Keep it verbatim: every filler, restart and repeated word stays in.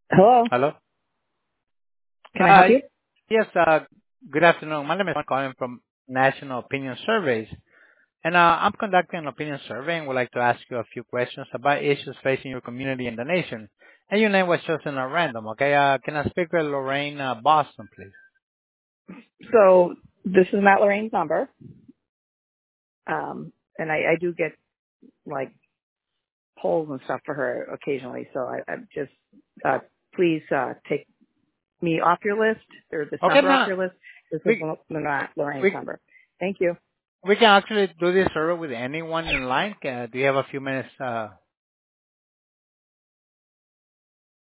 Hello. Hello? Can I help Uh, you? Yes, uh, good afternoon. My name is calling from National Opinion Surveys, and uh, I'm conducting an opinion survey and would like to ask you a few questions about issues facing your community and the nation. And your name was chosen at random, okay? Uh, Can I speak with Lorraine uh, Boston, please? So this is not Lorraine's number, um, and I, I do get like polls and stuff for her occasionally. So I, I just uh, please uh, take me off your list or this Okay, number off now, your list. This is we not Lorraine's we number. Thank you. we can actually do this survey with anyone in line. Uh, Do you have a few minutes uh